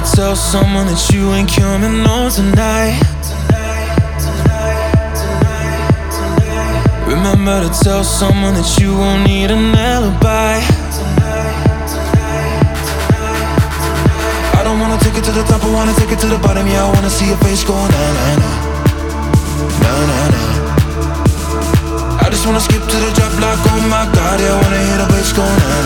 tell someone that you ain't coming home tonight. Remember to tell someone that you won't need an alibi. I don't wanna take it to the top, I wanna take it to the bottom. Yeah, I wanna see your face go na na na, na na na. I just wanna skip to the drop like, oh my god, yeah, I wanna hear the bass go na na.